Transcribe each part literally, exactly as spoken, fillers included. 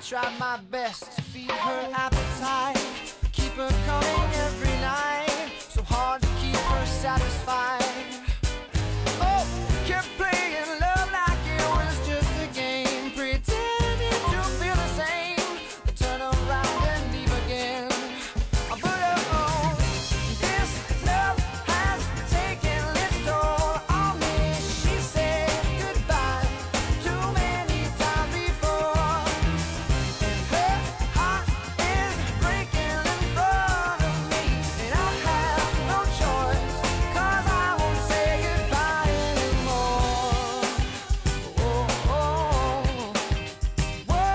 try my best to feed her appetite, keep her coming every night, so hard to keep her satisfied. Oh, kept playing love like it was just a game, pretending to feel the same, then turn around and leave again. But oh, this love has taken its toll on me. She said goodbye too many times before, and her heart is breaking in front of me, and I have no choice, 'cause I won't say goodbye anymore. Oh, oh, whoa,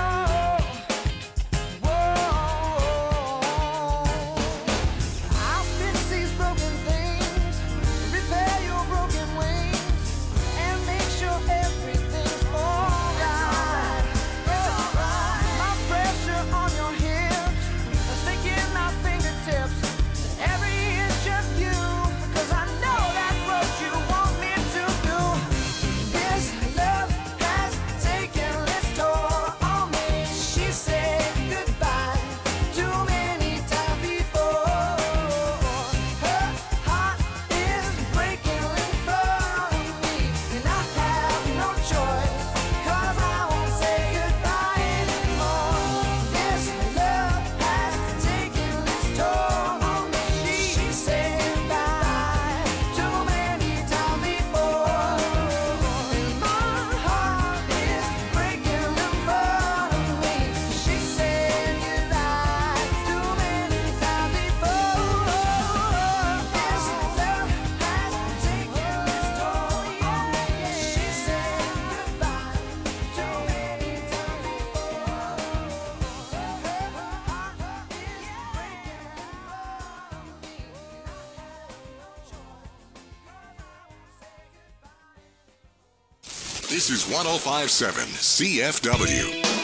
whoa. I'll fix these broken things, repair your broken wings, and make sure everything's alright. It's alright. My pressure on your hips, sticking my fingertips to every inch of you, 'cause I know that's what you want me to do. This love has taken its toll on me. She said goodbye too many times before. Her heart is breaking in front of me, and I have no choice, 'cause I won't say goodbye anymore. This love has taken its toll on me. She said goodbye too many times before, and my heart is breaking in front of me. She said goodbye too many times before. This love has taken its toll on me. She said goodbye too many times before. Her heart is breaking in front of me, and I have no choice, 'cause I won't say goodbye. This is one oh five point seven C F W.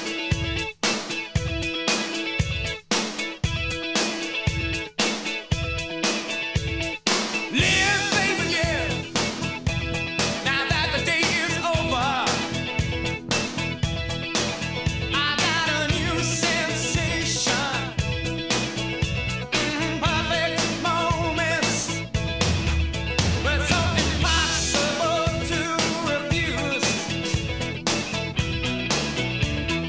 Live, baby, live. Now that the day is over, I got a new sensation. Mm, perfect moments, but so impossible to refuse.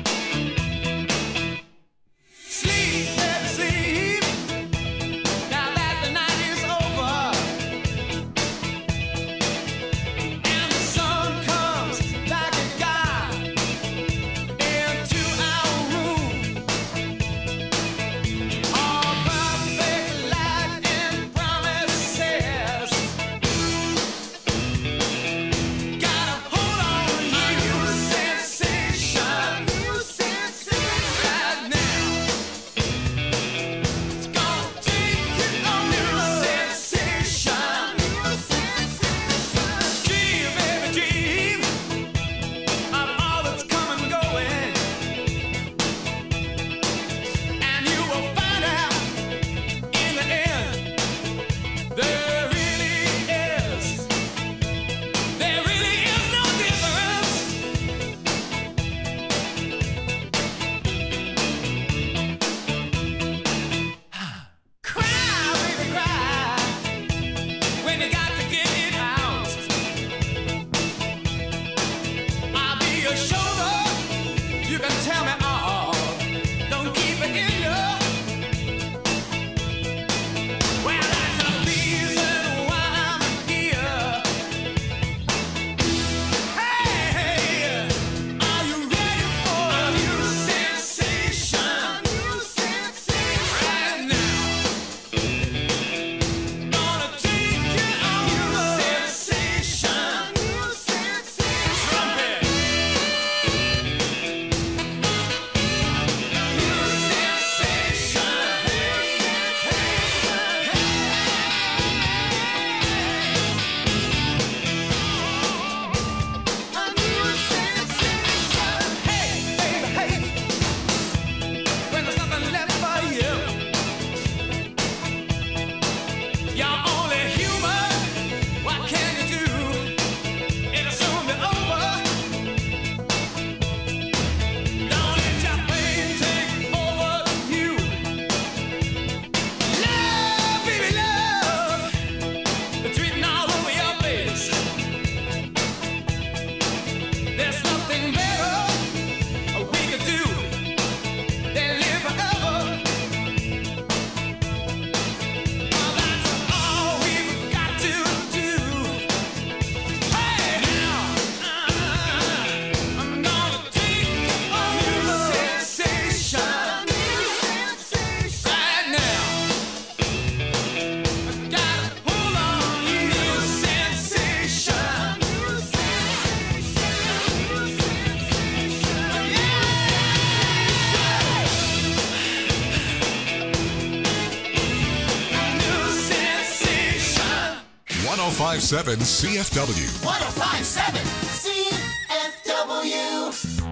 one oh five point seven C F W. one oh five point seven C F W.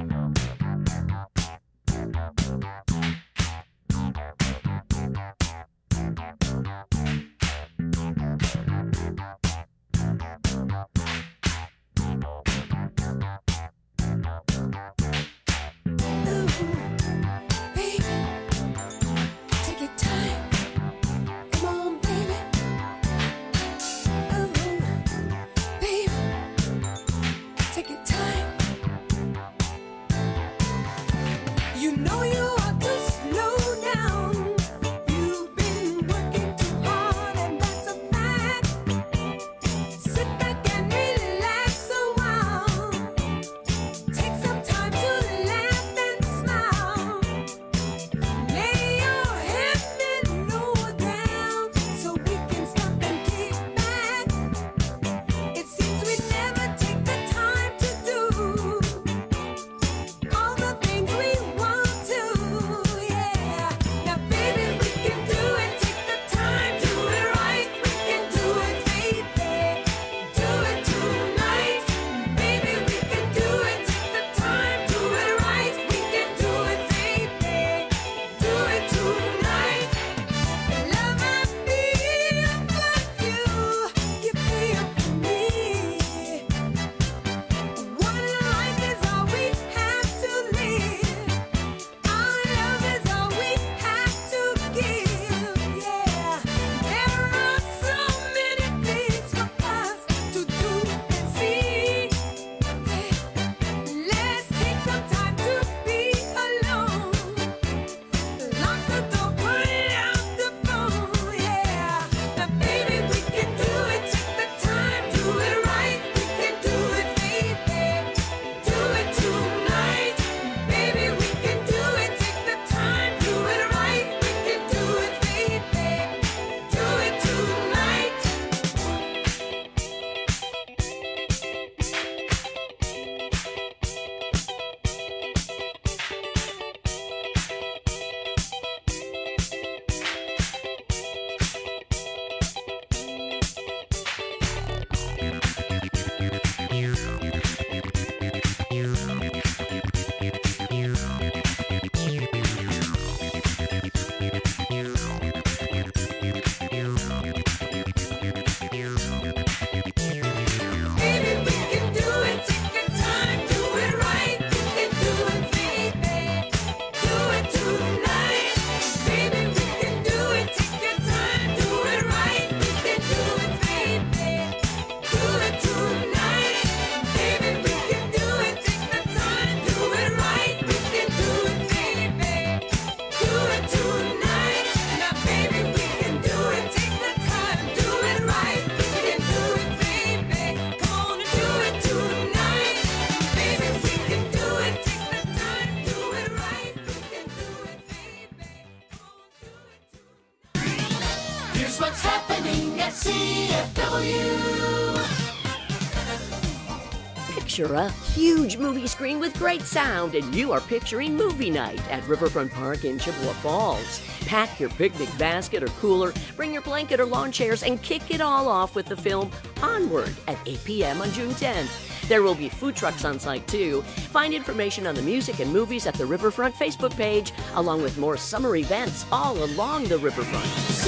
Picture a huge movie screen with great sound, and you are picturing movie night at Riverfront Park in Chippewa Falls. Pack your picnic basket or cooler, bring your blanket or lawn chairs, and kick it all off with the film Onward at eight p.m. on June tenth. There will be food trucks on site too. Find information on the music and movies at the Riverfront Facebook page, along with more summer events all along the riverfront. C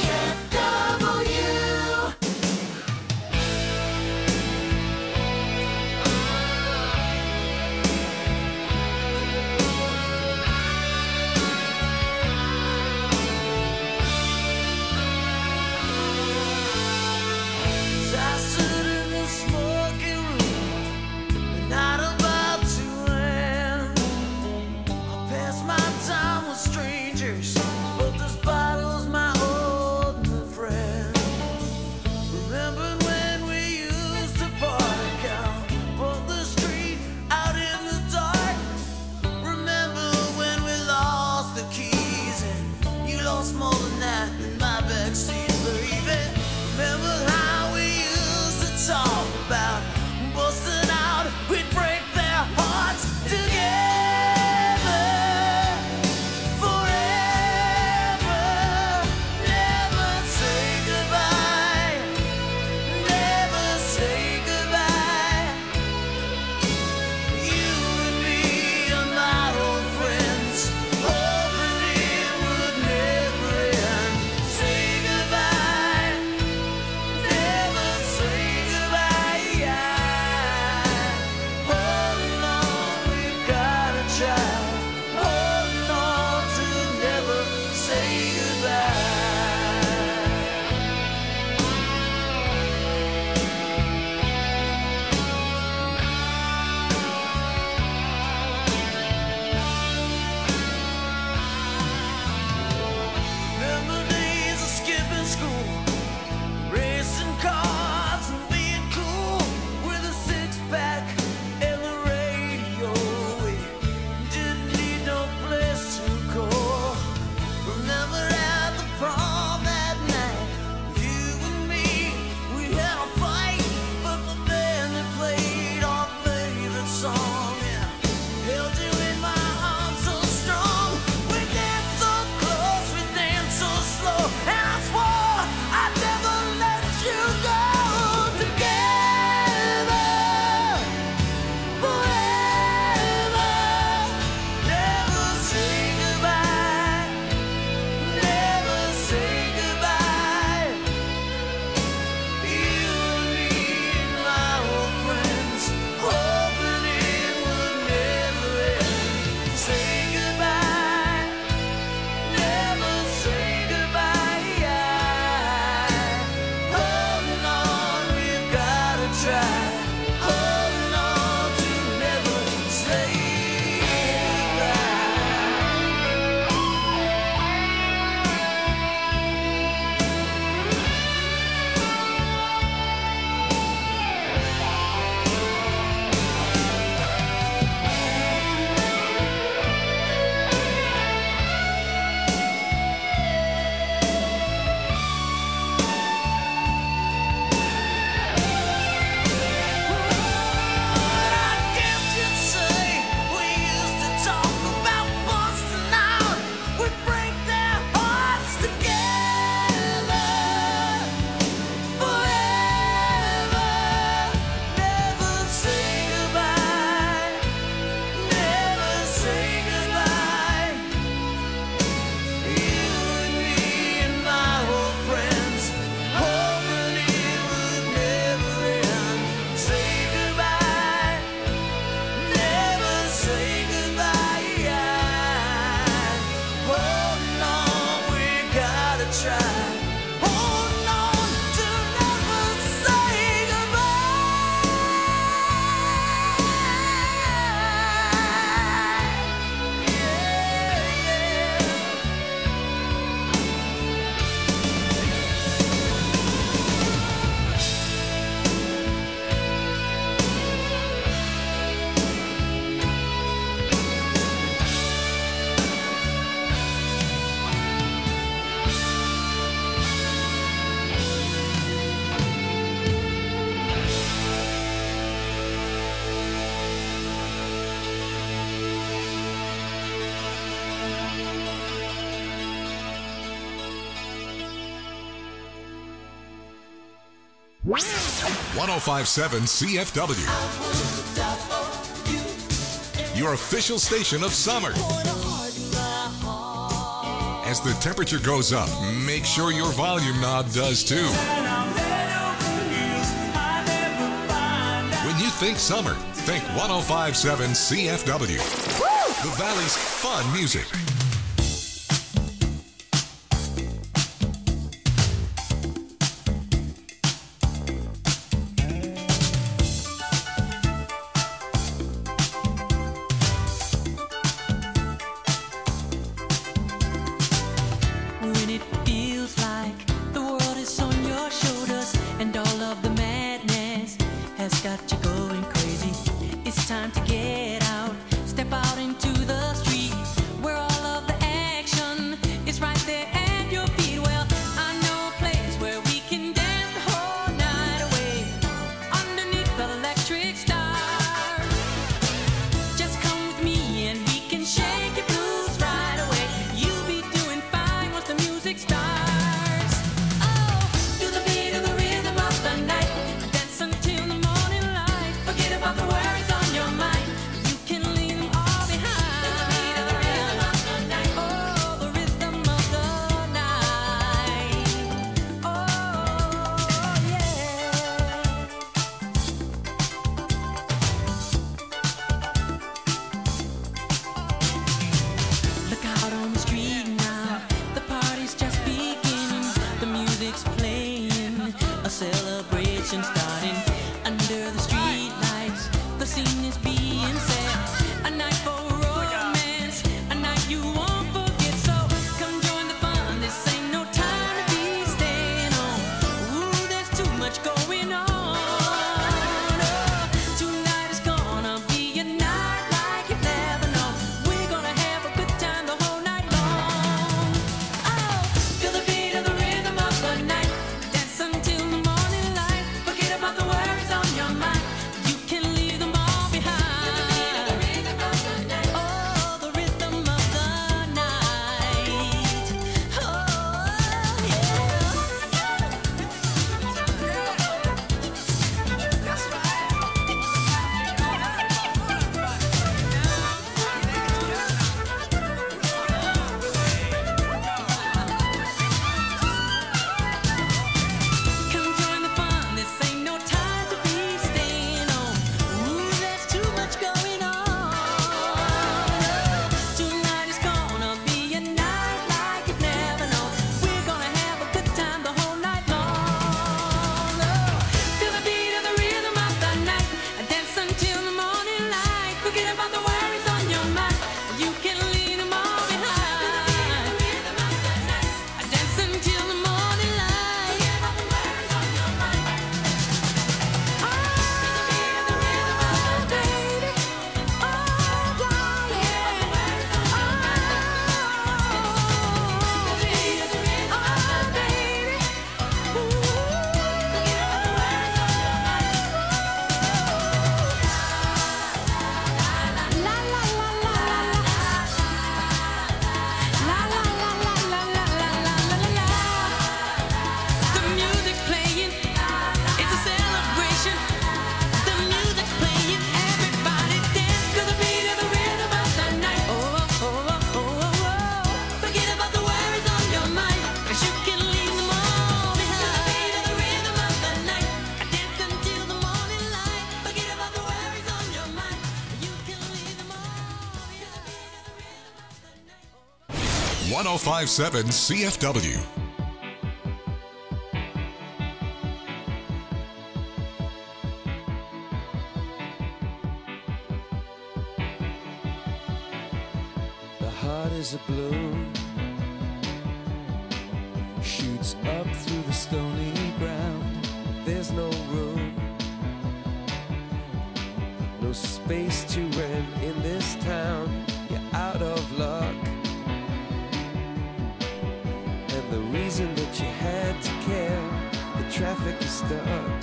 F W. Strangers, but this bottle's my own. one oh five point seven C F W. Your official station of summer. As the temperature goes up, make sure your volume knob does too. When you think summer, think one oh five point seven C F W. The Valley's fun music. When it feels like the world is on your shoulders and all of the madness has got you going crazy, it's time to get out, step out into the street where all of the action is right there at your feet. Well, I know a place where we can dance the whole night away underneath the electric stars. Just come with me and we can shake your blues right away. You'll be doing fine once the music starts. Oh, to the beat of the rhythm of the night, dance until the morning light. Forget about the worries on your mind. You can leave them all behind. To the beat of the rhythm of the night. Oh, the rhythm of the night. Oh, yeah. Look out on the street now, the party's just beginning. The music's playing, a celebration starting. Under the street lights, the scene is being set. A night for romance, a night you won't forget. So come join the fun, this ain't no time to be staying home. Ooh, there's too much going on. Oh, tonight is gonna be a night like you've never known. We're gonna have a good time the whole night long. Oh, feel the beat of the rhythm of the night. Dance until the morning light. Forget about the worries on your mind. You can leave them all behind. Oh, the rhythm of the night. Oh, yeah. Come join the fun, this ain't no time to be staying home. Ooh, there's too much going on. Tonight is gonna be a night like you've never known. We're gonna have a good time the whole night long. Oh, feel the beat of the rhythm of the night. Dance until the morning light. Forget about the worries on your mind. You can leave them all behind. Dance until the morning light. Oh, baby. Oh, yeah. Oh, baby. La la la la la la la la la la la la la la. The music's playing, it's a celebration. The music's playing, everybody dance to the beat of the rhythm of the night. Oh, oh, oh, oh, oh, oh. Forget about the worries on your mind, 'cause you can leave them all behind. To the beat of the rhythm of the night, dance until the morning light. Forget about the worries on your mind, you can leave them all behind. one oh five point seven C F W. The heart is a balloon, shoots up through the stony ground. There's no room, no space to rent in this town. You're out of luck, and the reason that you had to care, the traffic is stuck,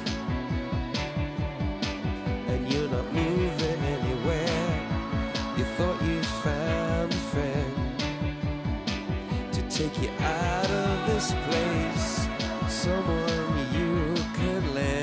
and you're not moving anywhere. You thought you found a friend to take you out of this place, someone you could lend.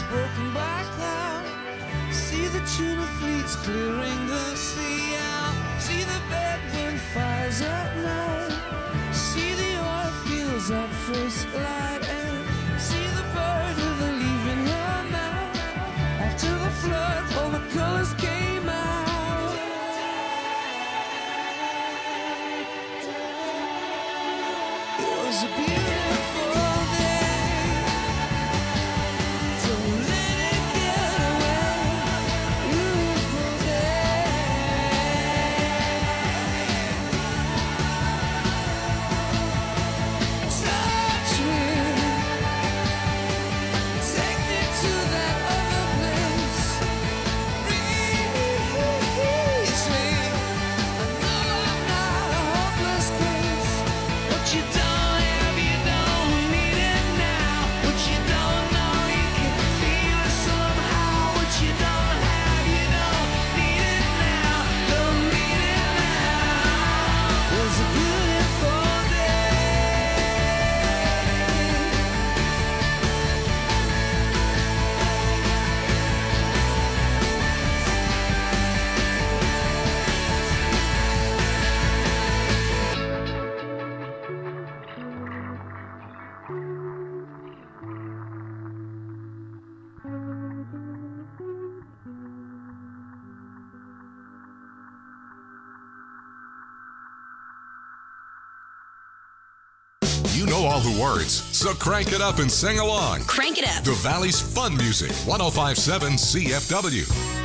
broken by cloud. See the tuna fleets clearing the sea out. See the bedroom fires at night. See the oil fields at first light. And see the bird with a leaf in her mouth. After the flood, all the colors came out. It was a beautiful day. Don't let it get away. Beautiful day. Touch me. Take me to that other place. Reach me. I know I'm not a hopeless case. What you don't have, you don't need it now. What you don't know, you can feel it somehow. What you don't have, you don't need it now. Don't need it now. It was a beautiful day. You know all the words, so crank it up and sing along. Crank it up. The Valley's fun music, one oh five point seven C F W.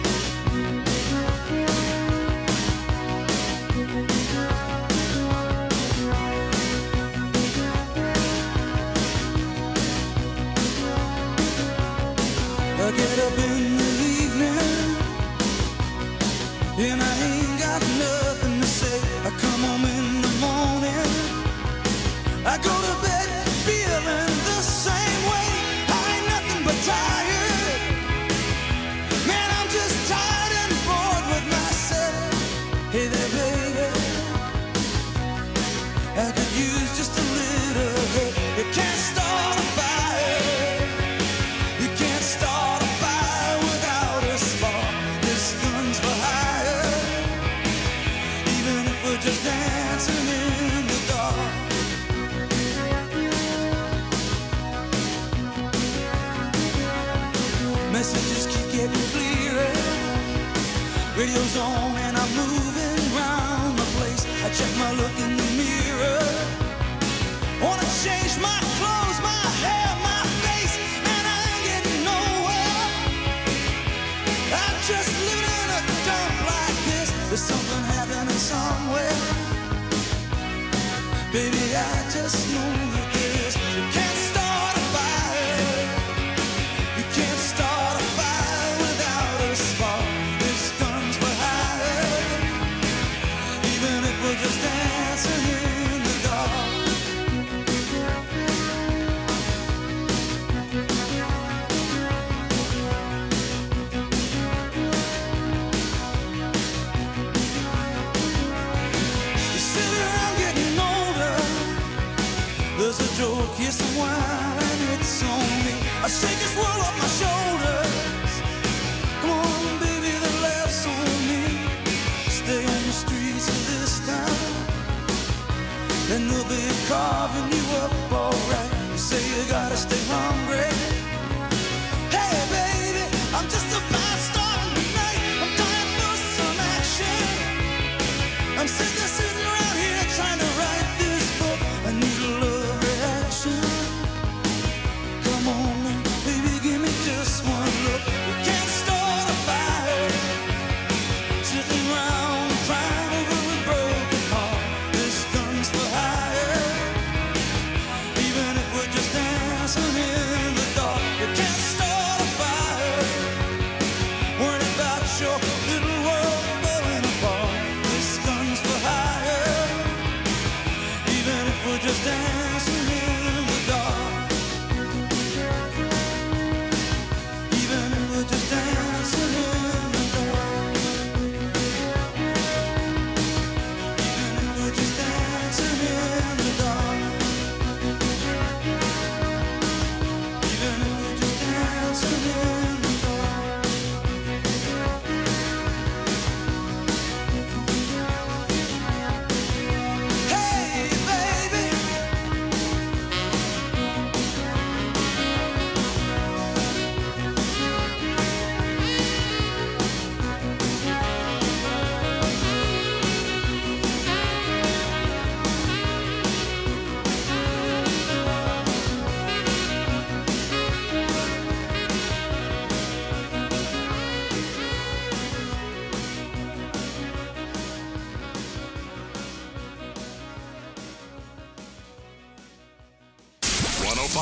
I get up in the evening and I ain't got nothing to say. I come home in the morning, I go to bed feeling the same way. I ain't nothing but tired. Man, I'm just tired and bored with myself. Hey there, baby, I could use just a little help. You can't start a fire. You can't start a fire without a spark. This gun's for hire. Even if we're just dancing in the dark. Messages keep getting clearer. Radio's on and I'm moving round the place. I check my look in the mirror. Wanna change my clothes, my hair, my face, and I ain't getting nowhere. I'm just living in a dump like this. There's something happening somewhere. Baby, I just know that this. You can't start a fire. You can't start a fire without a spark. This gun's for hire. Even if we're just dancing in the dark. You sit around getting older. There's a joke, yes, a wine, it's on me. I shake this world off my shoulders. Come on, baby, the laughs on me. Stay on the streets of this town, and they'll be carving you up alright. You say you gotta stay hungry. Hey, baby, I'm just about starting tonight. I'm dying for some action. I'm sitting there, sitting around here trying to write this book. I need a love reaction. Come on, baby, give me just one look. We can't start a fire. Sitting around crying over a broken heart. This gun's for hire.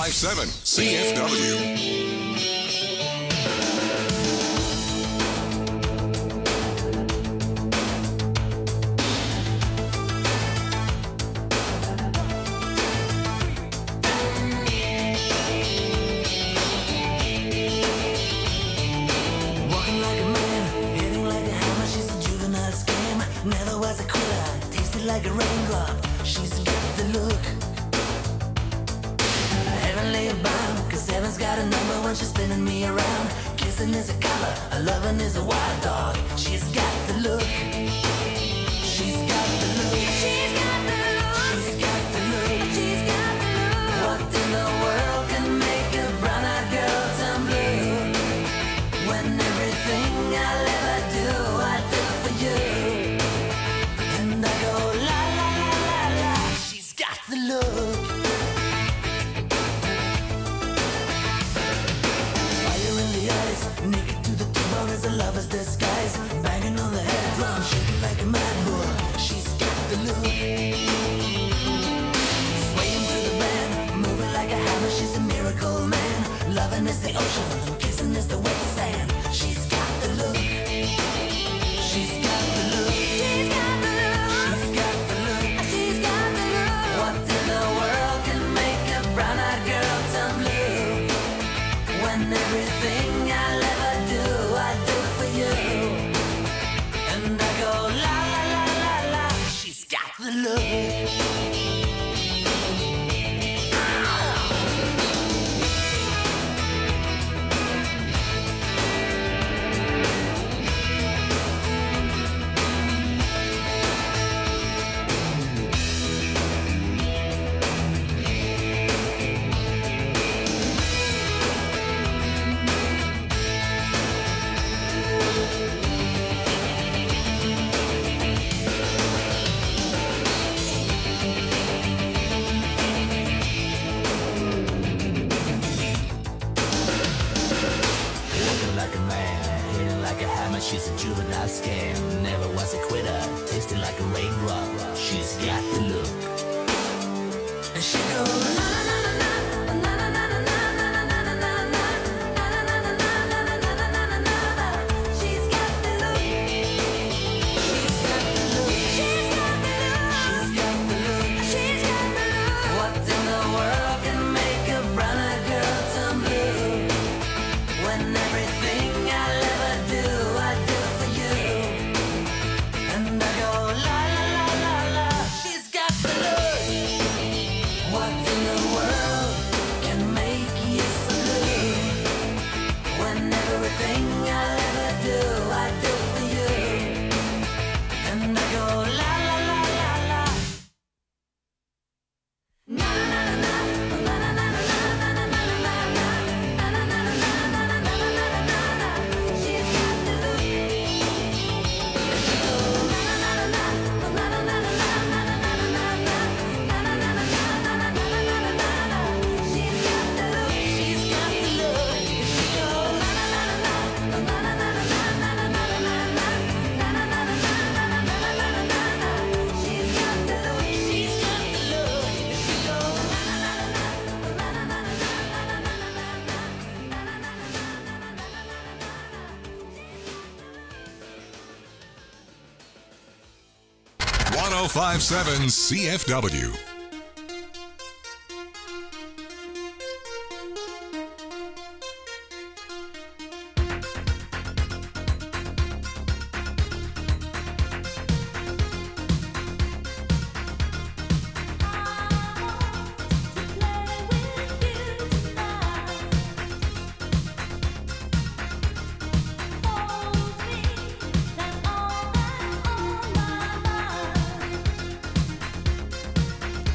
five seven C F W. Walking like a man, hitting like a hammer. She's a juvenile scam. Never was a quitter, tasted like a raindrop. She's got the look. Heavenly bound, cause heaven's got a number when she's spinning me around. Kissing is a color, a loving is a wild dog. She's got the look. She's got the look. She's got the look. She's got the look. She's got the look. What in the world can make a brown-eyed girl turn blue? When everything I'll ever do, I do for you. And I go la la la la la. She's got the look. Fire in the eyes, naked to the bone as a lover's disguise. Banging on the head drum, shaking like a mad bull. She's got the look. Swaying to the band, moving like a hammer. She's a miracle man. Loving is the ocean, kissing is the wet sand. She's got the look. She's got the look. She's got the look. She's got the look. She's got the look. What in the world can make a brown-eyed girl turn blue? When everything I'll ever do, I do for you. And I go la la la la la. She's got the look. Walking like a man, hitting like a hammer. She's a juvenile scam. Never was a quitter, tasting like a raindrop. She's got the look. And she goes na na na na na na na na na na na na na. She's got the look. She's got the look. She's got the look. She's got the look. She's got the look. What in the world can make a brown-eyed girl turn blue? When everything I'll ever do, I do for you. And I go la la la la la. She's got the look. What in the world can make you so blue? When everything I'll ever do, I do for you. And I go la la la la la. Na na na na na na na na na na na na. She's got the look. She goes na na na na na na na na na na. She's got the look. She's got the look. She goes na na na na na na na na na na na. She's got the look. She's got the look. She goes na na na na na na na one oh five point seven C F W. That's all that's on my mind.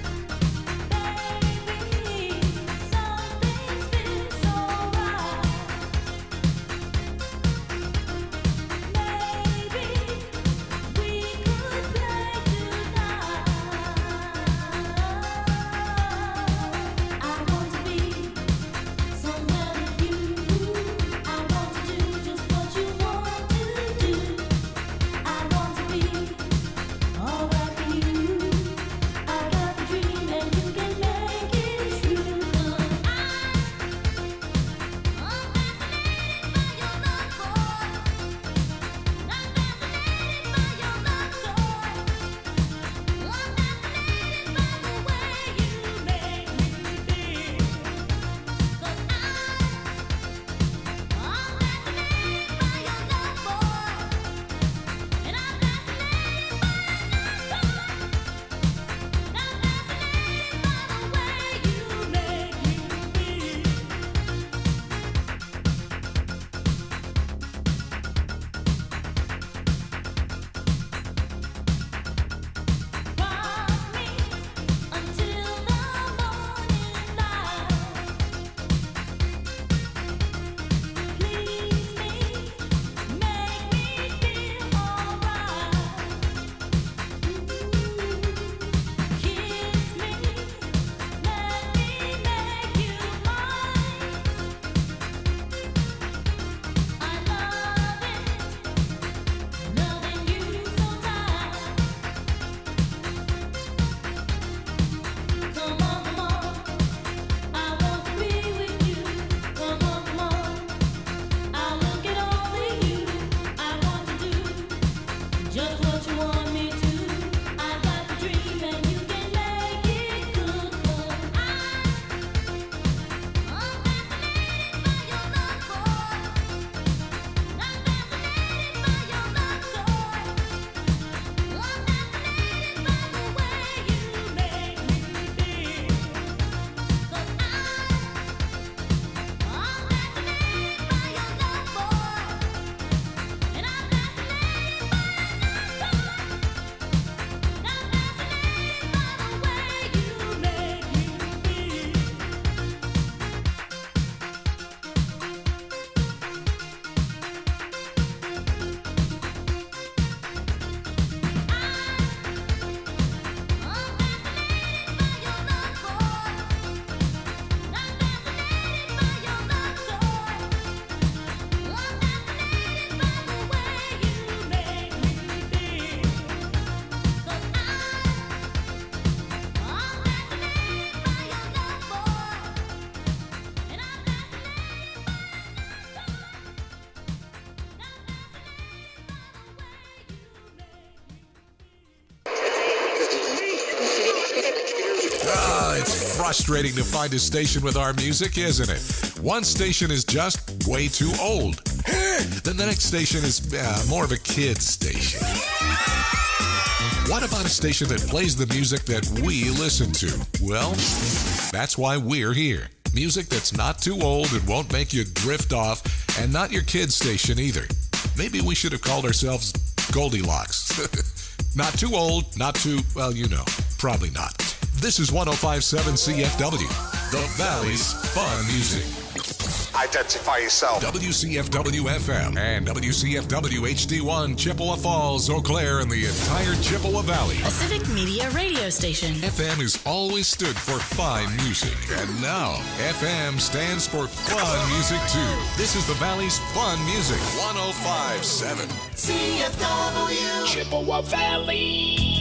Frustrating to find a station with our music, isn't it? One station is just way too old. Then the next station is uh, more of a kid's station. What about a station that plays the music that we listen to? Well, that's why we're here. Music that's not too old and won't make you drift off, and not your kid's station either. Maybe we should have called ourselves Goldilocks. Not too old, not too, well, you know, probably not. This is one oh five point seven C F W, the Valley's Fun Music. Identify yourself. W C F W F M and W C F W H D one, Chippewa Falls, Eau Claire, and the entire Chippewa Valley. A civic media radio station. F M has always stood for fine music, and now F M stands for fun music too. This is the Valley's Fun Music, one oh five point seven C F W. Chippewa Valley.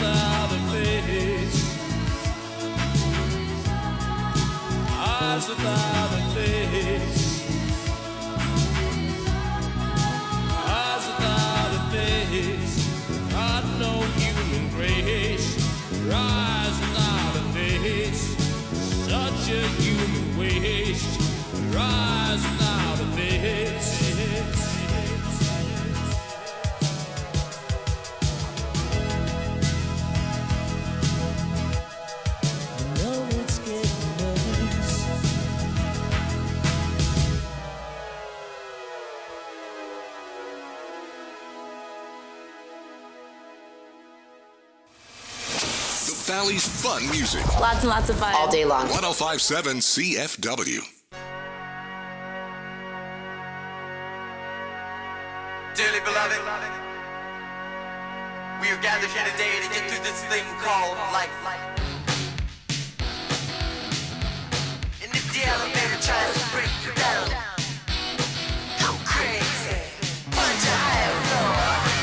without a face. Eyes without a face. Eyes without a face. Got no human grace. Eyes without a face. Such a human waste. Eyes without a face. Valley's fun music. Lots and lots of fun. All day long. one oh five point seven C F W. Dearly beloved, we are gathered here today to get through this thing called life. And if the elevator tries to break you down, go crazy, punch a higher floor.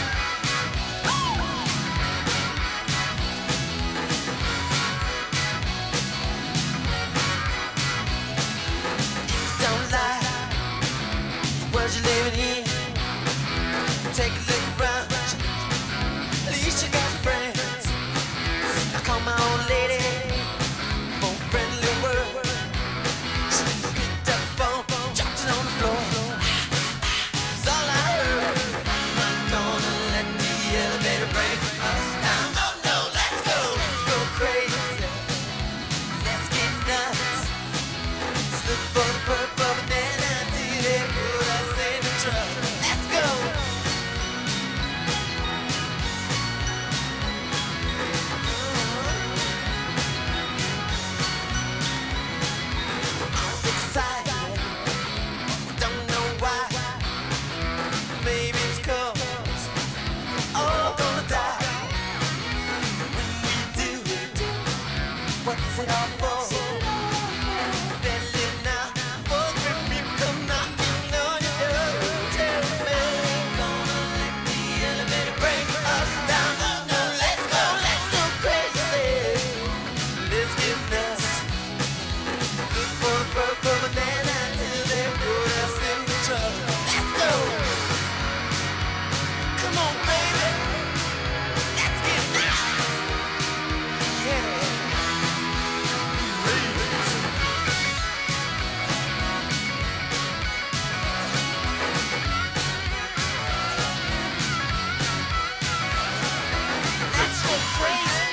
Don't lie, the world you're living in. Take a look around, at least you got friends. I call my old lady for a friendly word. She picked up the phone, dropped it on the floor. It's all I heard. I'm not gonna let the elevator break us down. Oh no, let's go, let's go crazy. Let's get nuts. Let's look for the purple banana till they put us in the truck. Let's go. Excited, don't know why. Maybe it's 'cause we're all gonna die. When we do it, what's it all for? Belly now, for the people come knocking on your door. Tell me, gonna let the elevator break us down. Oh no, let's go, let's go crazy. Let's get nuts. Look for the purple banana till they put us in the truck. Let's go. Come on, baby. Let's get nuts. Yeah. Let's go crazy.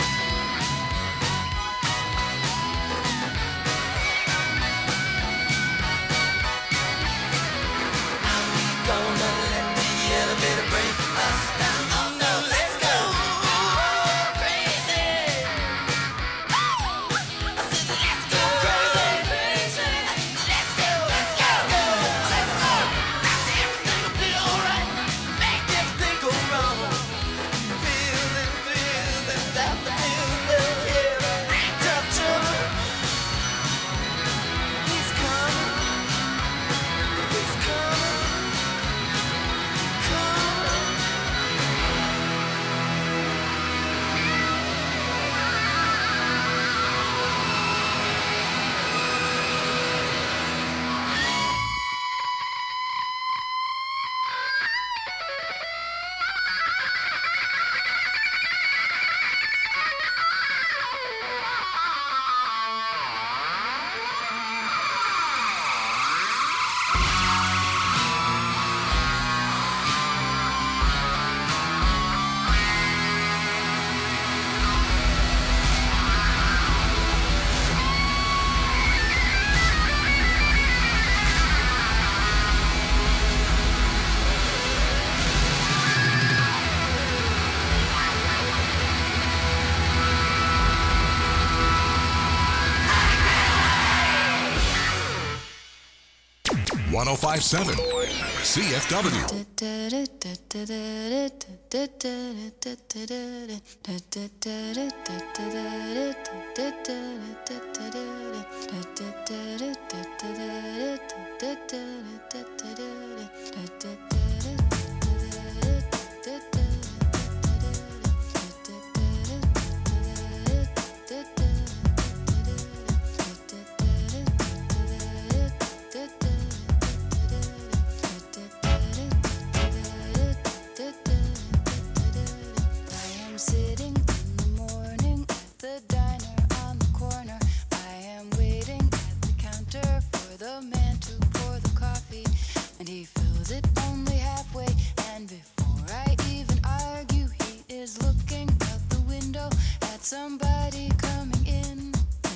Gonna let the elevator break us down. Oh no, let's go crazy. I said let's go crazy. Let's go, let's go, let's go. After everything will be alright. Make everything go wrong. Feels and feels and that feels that yeah. Tough trouble. He's coming. He's coming. one oh five point seven C F W. window at somebody coming in.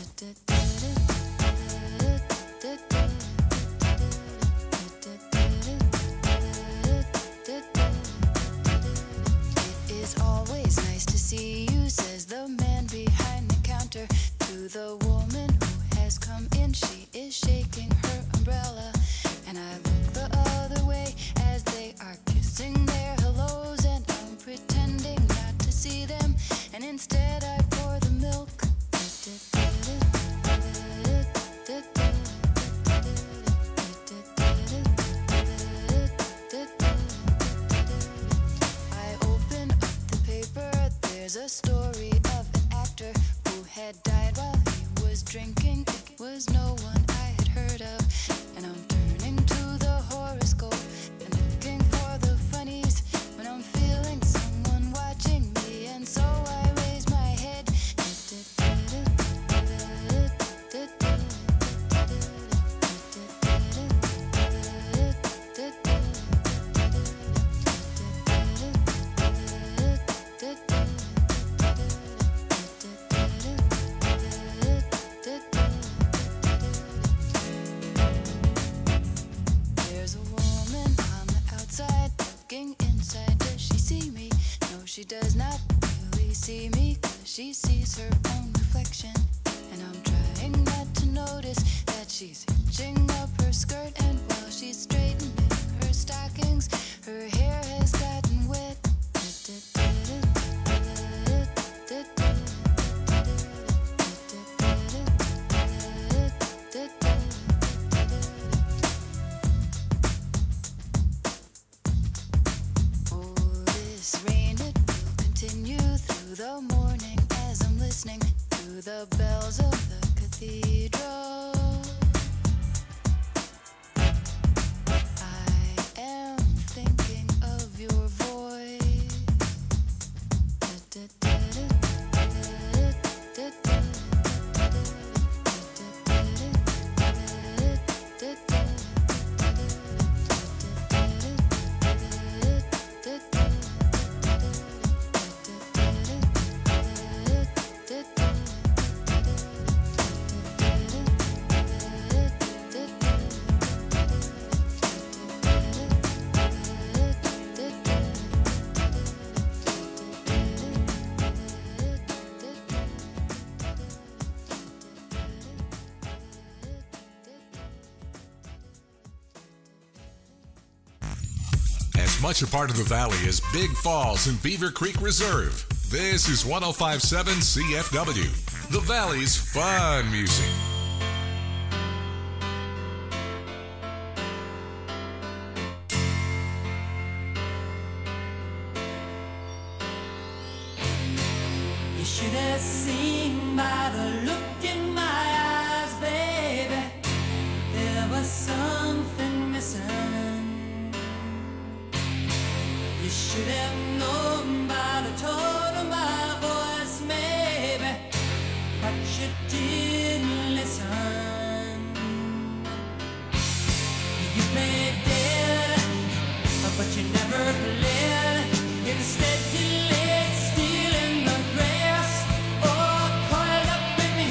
It is always nice to see you, says the man behind the counter to the woman who has come in. She is shaking her umbrella, and I look the other way as they are kissing their hellos, and I'm pretending not to see them, and instead I pour the milk. I open up the paper, there's a story of an actor who had died while he was drinking. It was no one I had heard of, and I'm turning to the horoscope and looking for the funnies when I'm feeling someone watching me, and so I raise my head. There's a woman on the outside looking inside. Does she see me? No, she does not really see me, 'cause she sees her own reflection. And I'm trying not to notice that she's hitching up her skirt, and while she's straightening her stockings, her hair has gotten wet. Oh, this rain, it will continue through the morning as I'm listening to the bells of the cathedral. I am thinking of your voice. As much a part of the valley as Big Falls and Beaver Creek Reserve, this is one oh five point seven C F W, the Valley's fun music. You should have seen by the look in my eyes, baby. There was something missing. You should have known by the tone of my voice, maybe, but you didn't listen. You played dead, but you never played. Instead you laid still in the grass, or coiled up in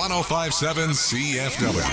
one oh five point seven C F W.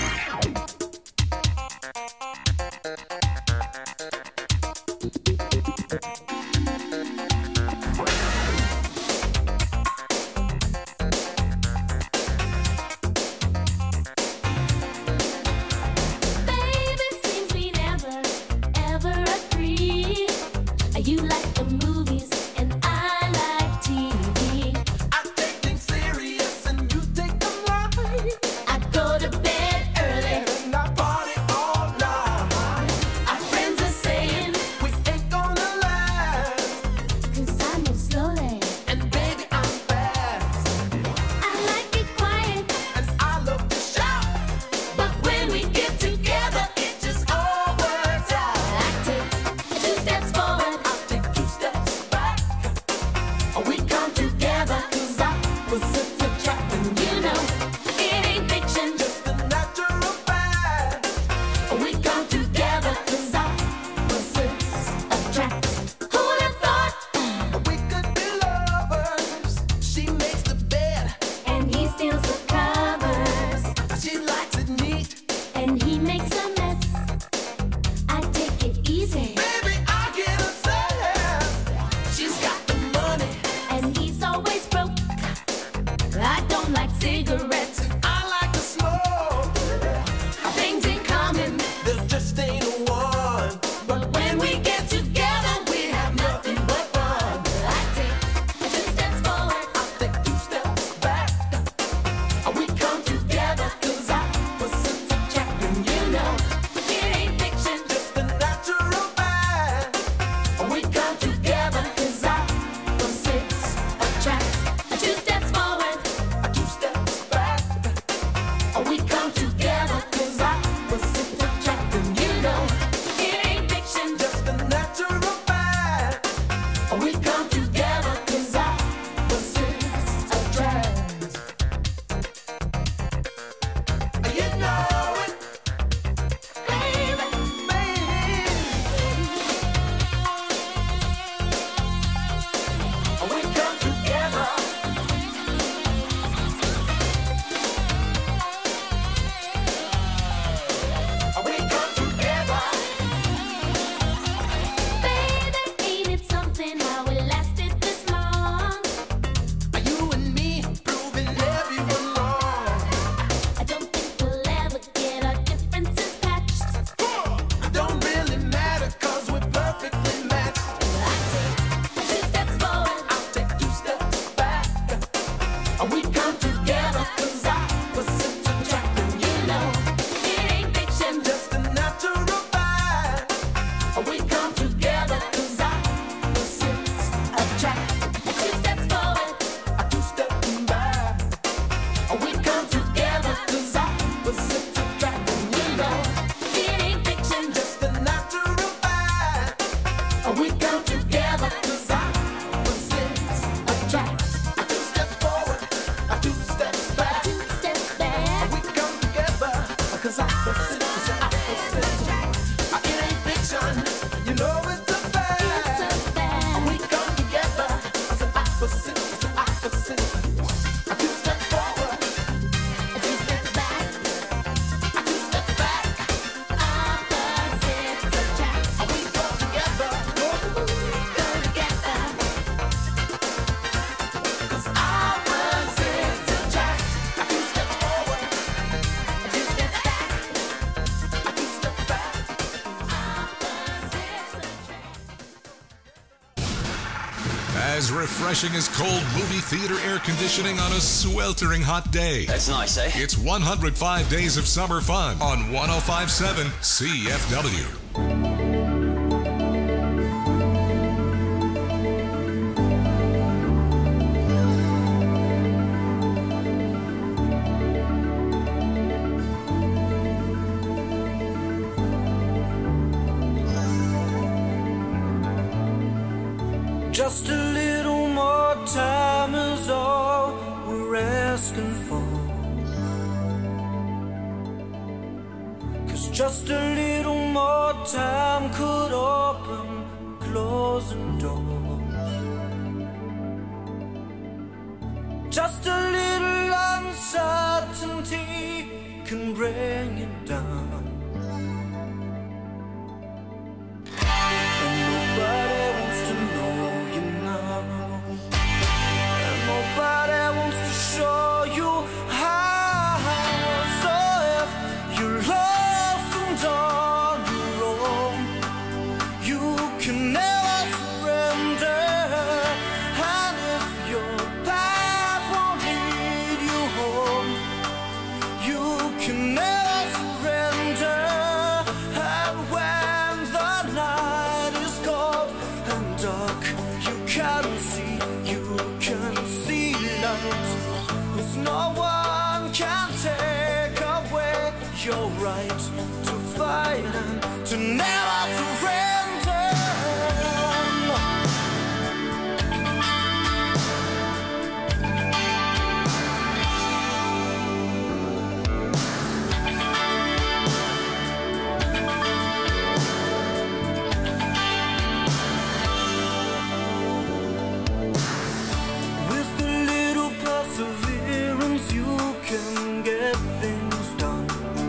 As refreshing as cold movie theater air conditioning on a sweltering hot day. That's nice, eh? It's one hundred five days of summer fun on one oh five point seven C F W. Just a little more time is all we're asking for. 'Cause just a little more time could open closing doors. Just a little uncertainty can bring you down. And nobody wants to know you now. And nobody wants to show you how. So if you're lost and on your own, you can never surrender. And if your path won't lead you home, you can never surrender. And when the night is cold and dark, you can see, you can see light. 'Cause no one can take away your right to fight and to never surrender. With a little perseverance, you can get things done.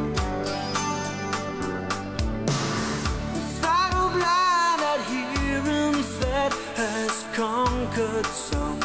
Without a blind adherence that has conquered some.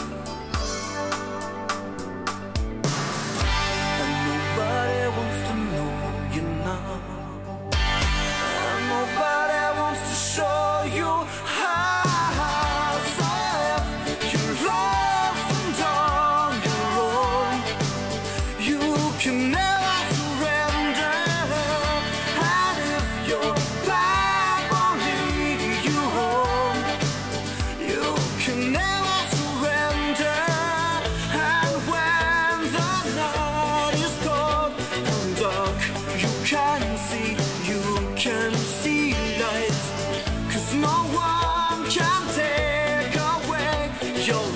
And nobody wants to know you now. And nobody wants to show you how. So if you're lost and on your own, you can never surrender. And if your path won't lead you home, you can never surrender. And when the night is cold and dark, you can see, you can see light. 'Cause no one can take away your